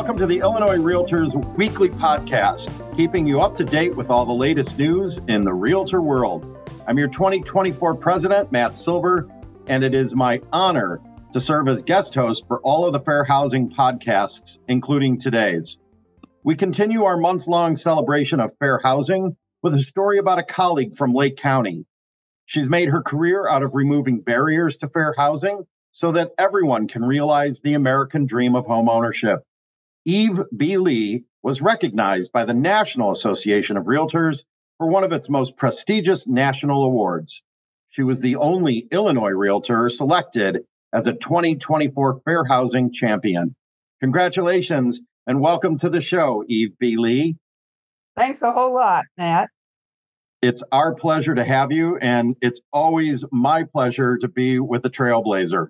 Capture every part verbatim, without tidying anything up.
Welcome to the Illinois Realtors Weekly Podcast, keeping you up to date with all the latest news in the realtor world. I'm your twenty twenty-four president, Matt Silver, and it is my honor to serve as guest host for all of the Fair Housing podcasts, including today's. We continue our month-long celebration of fair housing with a story about a colleague from Lake County. She's made her career out of removing barriers to fair housing so that everyone can realize the American dream of homeownership. Eve B. Lee was recognized by the National Association of Realtors for one of its most prestigious national awards. She was the only Illinois realtor selected as a twenty twenty-four Fair Housing Champion. Congratulations and welcome to the show, Eve B. Lee. Thanks a whole lot, Matt. It's our pleasure to have you, and it's always my pleasure to be with the Trailblazer.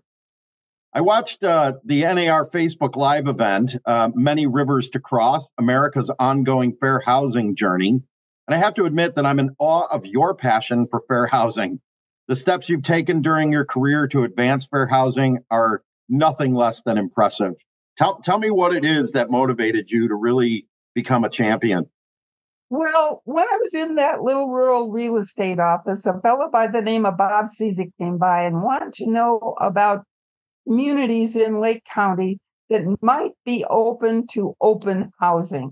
I watched uh, the N A R Facebook Live event, uh, Many Rivers to Cross, America's ongoing fair housing journey. And I have to admit that I'm in awe of your passion for fair housing. The steps you've taken during your career to advance fair housing are nothing less than impressive. Tell, tell me what it is that motivated you to really become a champion. Well, when I was in that little rural real estate office, a fellow by the name of Bob Cizik came by and wanted to know about communities in Lake County that might be open to open housing.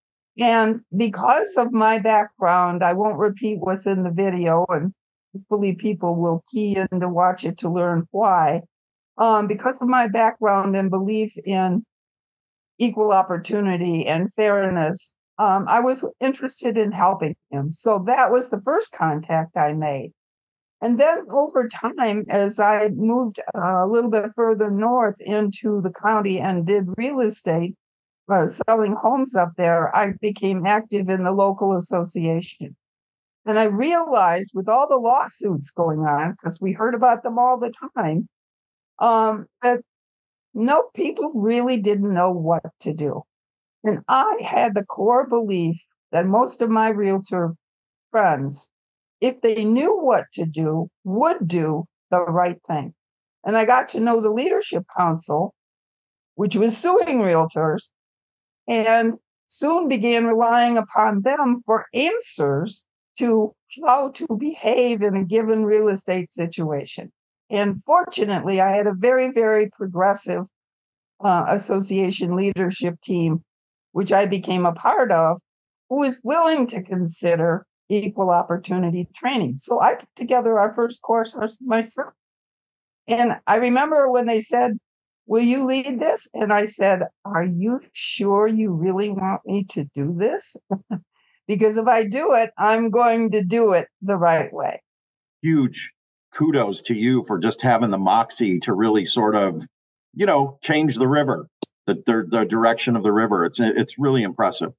And because of my background, I won't repeat what's in the video, and hopefully people will key in to watch it to learn why. Um, because of my background and belief in equal opportunity and fairness, um, I was interested in helping him. So that was the first contact I made. And then over time, as I moved uh, a little bit further north into the county and did real estate, uh, selling homes up there, I became active in the local association. And I realized with all the lawsuits going on, because we heard about them all the time, um, that no, people really didn't know what to do. And I had the core belief that most of my realtor friends, if they knew what to do, would do the right thing. And I got to know the Leadership Council, which was suing realtors, and soon began relying upon them for answers to how to behave in a given real estate situation. And fortunately, I had a very, very progressive uh, association leadership team, which I became a part of, who was willing to consider equal opportunity training. So I put together our first course myself. And I remember when they said, "Will you lead this?" And I said, "Are you sure you really want me to do this? Because if I do it, I'm going to do it the right way." Huge kudos to you for just having the moxie to really sort of, you know, change the river, the, the, the direction of the river. It's, it's really impressive.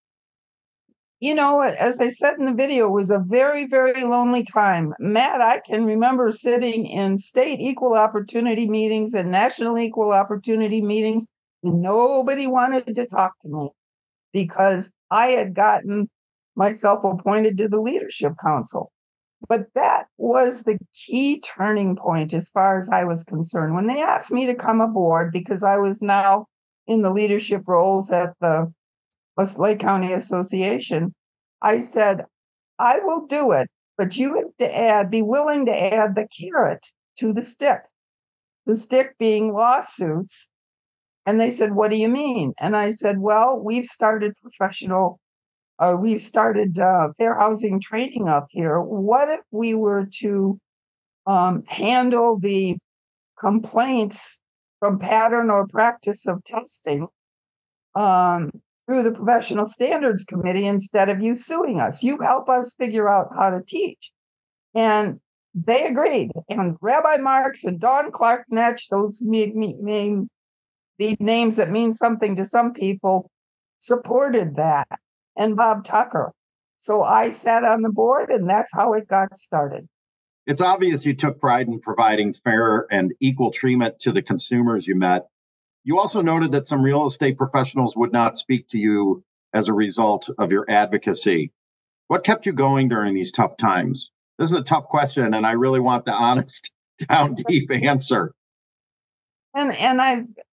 You know, as I said in the video, it was a very, very lonely time. Matt, I can remember sitting in state equal opportunity meetings and national equal opportunity meetings, and nobody wanted to talk to me because I had gotten myself appointed to the Leadership Council. But that was the key turning point as far as I was concerned. When they asked me to come aboard, because I was now in the leadership roles at the Lake County Association, I said, "I will do it, but you have to add, be willing to add the carrot to the stick." The stick being lawsuits. And they said, "What do you mean?" And I said, "Well, we've started professional, uh, we've started uh, fair housing training up here. What if we were to um, handle the complaints from pattern or practice of testing um, through the Professional Standards Committee instead of you suing us? You help us figure out how to teach." And they agreed. And Rabbi Marks and Dawn Clark Netsch, those may, may be names that mean something to some people, supported that. And Bob Tucker. So I sat on the board, and that's how it got started. It's obvious you took pride in providing fair and equal treatment to the consumers you met. You also noted that some real estate professionals would not speak to you as a result of your advocacy. What kept you going during these tough times? This is a tough question, and I really want the honest, down deep answer. And and I've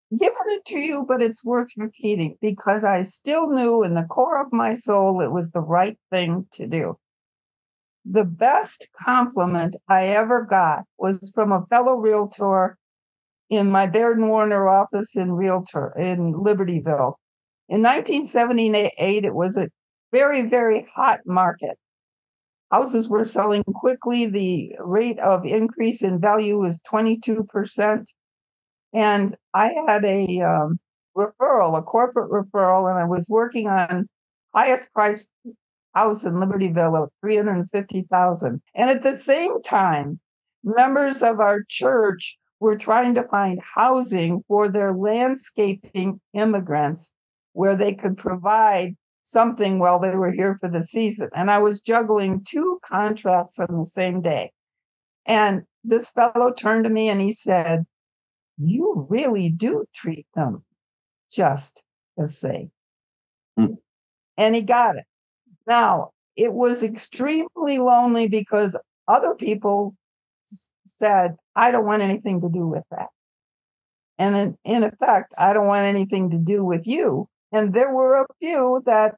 given it to you, but it's worth repeating because I still knew in the core of my soul it was the right thing to do. The best compliment I ever got was from a fellow realtor in my Baird and Warner office in Realtor in Libertyville. In nineteen seventy-eight, it was a very, very hot market. Houses were selling quickly. The rate of increase in value was twenty-two percent. And I had a um, referral, a corporate referral, and I was working on highest priced house in Libertyville of three hundred fifty thousand dollars. And at the same time, members of our church were trying to find housing for their landscaping immigrants where they could provide something while they were here for the season. And I was juggling two contracts on the same day. And this fellow turned to me and he said, "You really do treat them just the same." Hmm. And he got it. Now, it was extremely lonely because other people said, "I don't want anything to do with that." And in, in effect, "I don't want anything to do with you." And there were a few that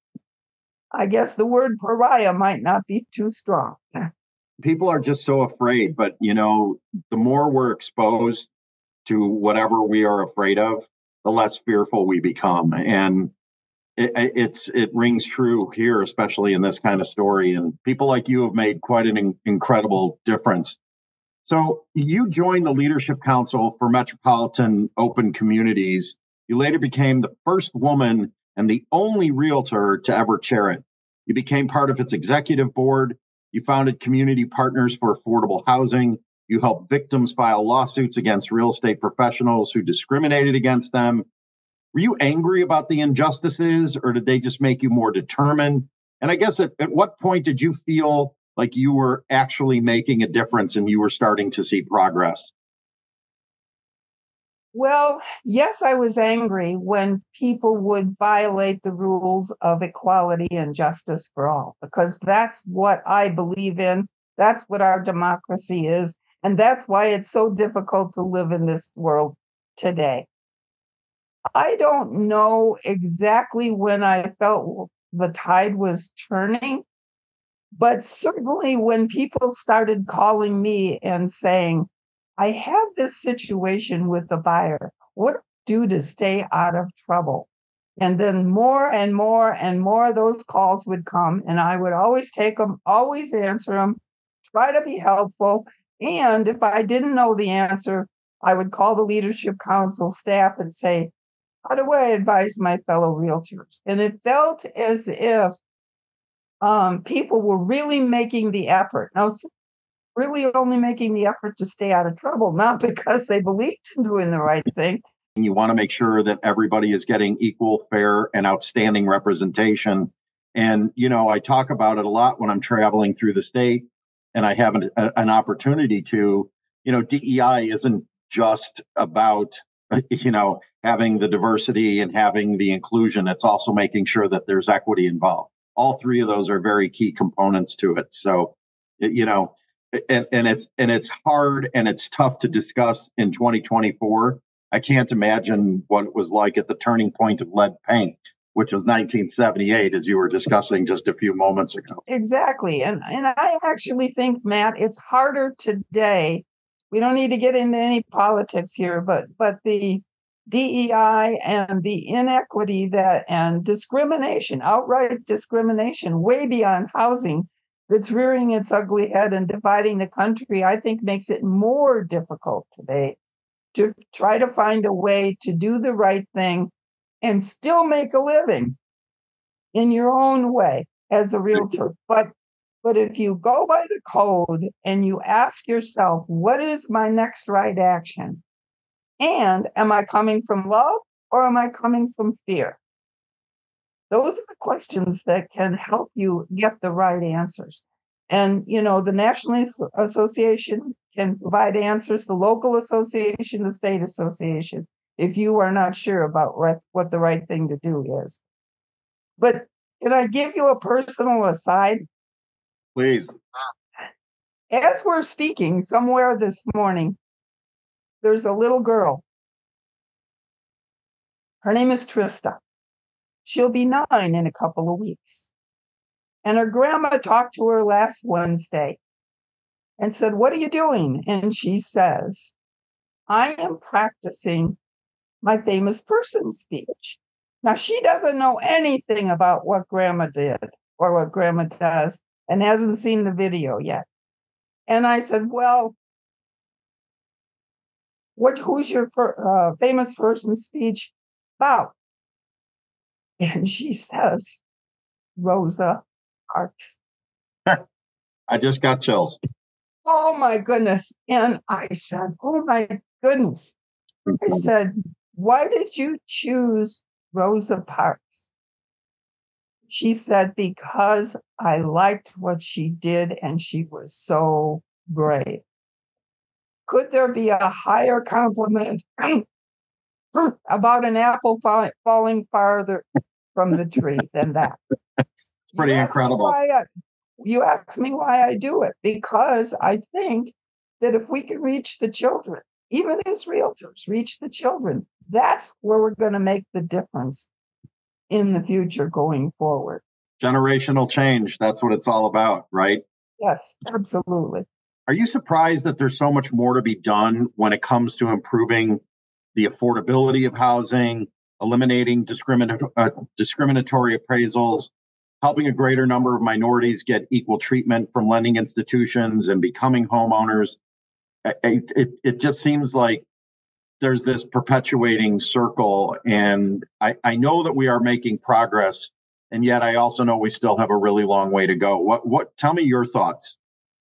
I guess the word pariah might not be too strong. People are just so afraid, but you know, the more we're exposed to whatever we are afraid of, the less fearful we become. And it, it's it rings true here, especially in this kind of story. And people like you have made quite an in- incredible difference. So you joined the Leadership Council for Metropolitan Open Communities. You later became the first woman and the only realtor to ever chair it. You became part of its executive board. You founded Community Partners for Affordable Housing. You helped victims file lawsuits against real estate professionals who discriminated against them. Were you angry about the injustices, or did they just make you more determined? And I guess at, at what point did you feel like you were actually making a difference and you were starting to see progress? Well, yes, I was angry when people would violate the rules of equality and justice for all, because that's what I believe in. That's what our democracy is. And that's why it's so difficult to live in this world today. I don't know exactly when I felt the tide was turning, but certainly when people started calling me and saying, "I have this situation with the buyer. What do I do to stay out of trouble?" And then more and more and more of those calls would come, and I would always take them, always answer them, try to be helpful. And if I didn't know the answer, I would call the Leadership Council staff and say, "How do I advise my fellow realtors?" And it felt as if um, people were really making the effort. Now, really only making the effort to stay out of trouble, not because they believed in doing the right thing. And you want to make sure that everybody is getting equal, fair, and outstanding representation. And, you know, I talk about it a lot when I'm traveling through the state and I have an, a, an opportunity to, you know, D E I isn't just about, you know, having the diversity and having the inclusion. It's also making sure that there's equity involved. All three of those are very key components to it. So, you know, and, and it's and it's hard and it's tough to discuss in twenty twenty-four. I can't imagine what it was like at the turning point of lead paint, which was nineteen seventy-eight, as you were discussing just a few moments ago. Exactly. And and I actually think, Matt, it's harder today. We don't need to get into any politics here, but but the D E I and the inequity that and discrimination, outright discrimination, way beyond housing, that's rearing its ugly head and dividing the country, I think makes it more difficult today to try to find a way to do the right thing and still make a living in your own way as a realtor. But but if you go by the code and you ask yourself, what is my next right action? And am I coming from love or am I coming from fear? Those are the questions that can help you get the right answers. And, you know, the National Association can provide answers, the local association, the state association, if you are not sure about what, what the right thing to do is. But can I give you a personal aside? Please. As we're speaking, somewhere this morning, there's a little girl Her name is Trista. She'll be nine in a couple of weeks. And her grandma talked to her last Wednesday and said, "What are you doing?" And she says, "I am practicing my famous person speech." Now, she doesn't know anything about what grandma did or what grandma does and hasn't seen the video yet. And I said, "Well, what, who's your uh, famous person speech about?" And she says, "Rosa Parks." I just got chills. Oh, my goodness. And I said, "Oh, my goodness." I said, "Why did you choose Rosa Parks?" She said, "Because I liked what she did and she was so brave." Could there be a higher compliment about an apple fall, falling farther from the tree than that? It's pretty you incredible. I, you ask me why I do it, because I think that if we can reach the children, even as realtors, reach the children, that's where we're going to make the difference in the future going forward. Generational change, that's what it's all about, right? Yes, absolutely. Are you surprised that there's so much more to be done when it comes to improving the affordability of housing, eliminating discriminat- uh, discriminatory appraisals, helping a greater number of minorities get equal treatment from lending institutions and becoming homeowners? It, it, it just seems like there's this perpetuating circle. And I, I know that we are making progress, and yet I also know we still have a really long way to go. What, what, tell me your thoughts.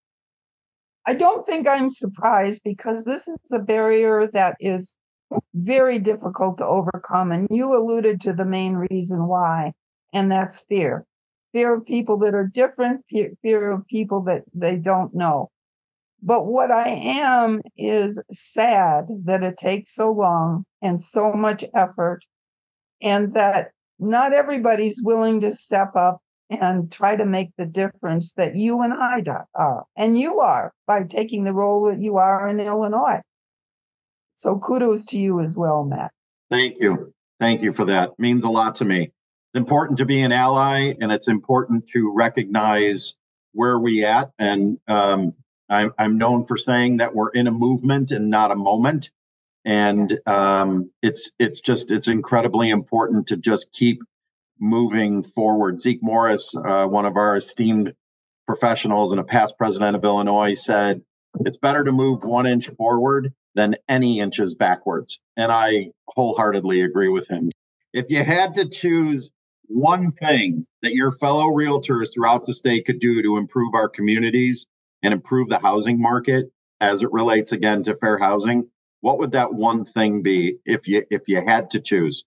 I don't think I'm surprised, because this is a barrier that is very difficult to overcome. And you alluded to the main reason why, and that's fear. Fear of people that are different, fear of people that they don't know. But what I am is sad that it takes so long and so much effort, and that not everybody's willing to step up and try to make the difference that you and I are, and you are, by taking the role that you are in Illinois. So kudos to you as well, Matt. Thank you. Thank you for that. It means a lot to me. It's important to be an ally, and it's important to recognize where we at. And um, I'm, I'm known for saying that we're in a movement and not a moment. And yes. um, it's it's just it's incredibly important to just keep moving forward. Zeke Morris, uh, one of our esteemed professionals and a past president of Illinois, said it's better to move one inch forward than any inches backwards. And I wholeheartedly agree with him. If you had to choose one thing that your fellow realtors throughout the state could do to improve our communities and improve the housing market as it relates, again, to fair housing, what would that one thing be if you if you had to choose?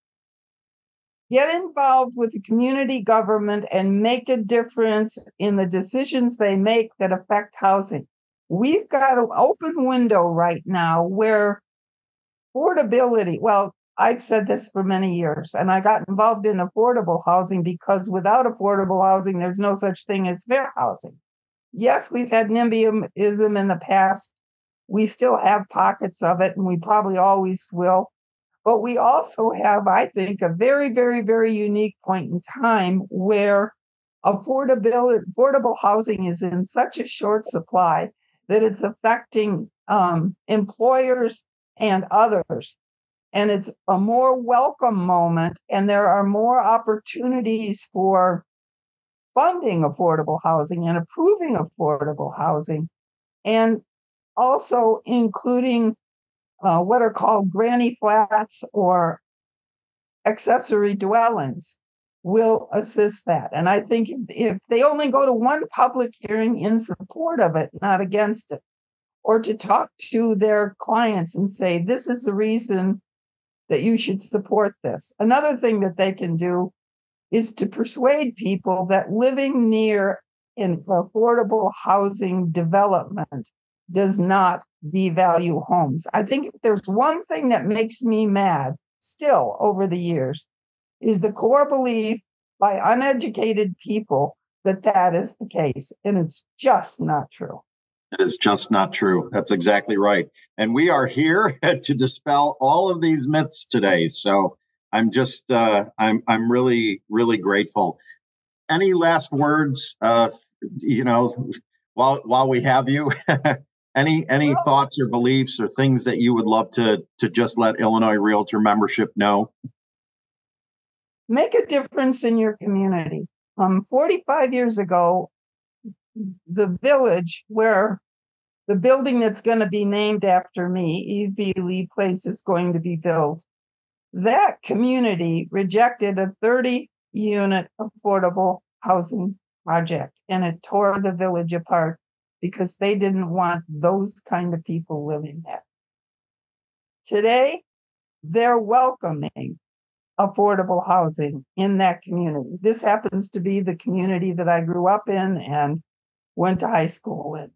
Get involved with the community government and make a difference in the decisions they make that affect housing. We've got an open window right now where affordability, well, I've said this for many years, and I got involved in affordable housing because without affordable housing, there's no such thing as fair housing. Yes, we've had NIMBYism in the past. We still have pockets of it, and we probably always will. But we also have, I think, a very, very, very unique point in time where affordability, affordable housing is in such a short supply that it's affecting um, employers and others. And it's a more welcome moment, and there are more opportunities for funding affordable housing and approving affordable housing, and also including uh, what are called granny flats or accessory dwellings will assist that. And I think if they only go to one public hearing in support of it, not against it, or to talk to their clients and say, this is the reason that you should support this. Another thing that they can do is to persuade people that living near an affordable housing development does not devalue homes. I think if there's one thing that makes me mad still over the years is the core belief by uneducated people that that is the case. And it's just not true. It is just not true. That's exactly right. And we are here to dispel all of these myths today. So I'm just, uh, I'm, I'm really, really grateful. Any last words, uh, you know, while, while we have you, any, any Well, thoughts or beliefs or things that you would love to, to just let Illinois Realtor membership know? make a difference in your community. Um, forty-five years ago, the village where the building that's going to be named after me, E V Lee Place, is going to be built. That community rejected a thirty unit affordable housing project, and it tore the village apart because they didn't want those kind of people living there. Today, they're welcoming affordable housing in that community. This happens to be the community that I grew up in and went to high school in.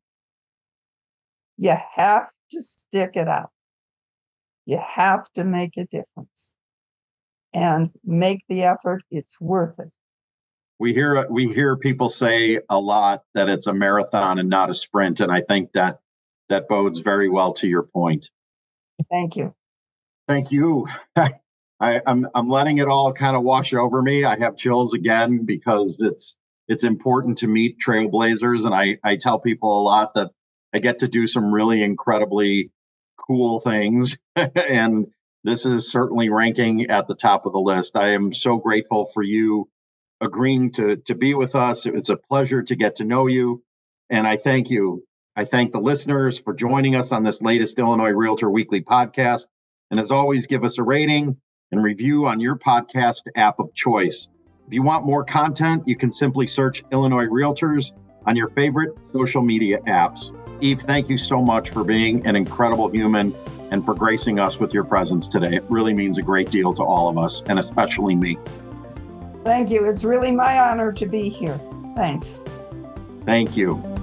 You have to stick it out. You have to make a difference and make the effort. It's worth it. We hear we hear people say a lot that it's a marathon and not a sprint, and I think that that bodes very well to your point. Thank you. Thank you. I, I'm I'm letting it all kind of wash over me. I have chills again because it's it's important to meet trailblazers, and I I tell people a lot that I get to do some really incredibly cool things, and this is certainly ranking at the top of the list. I am so grateful for you agreeing to to be with us. It's a pleasure to get to know you, and I thank you. I thank the listeners for joining us on this latest Illinois Realtor Weekly podcast. And as always, give us a rating and review on your podcast app of choice. If you want more content, you can simply search Illinois Realtors on your favorite social media apps. Eve, thank you so much for being an incredible human and for gracing us with your presence today. It really means a great deal to all of us, and especially me. Thank you. It's really my honor to be here. Thanks. Thank you.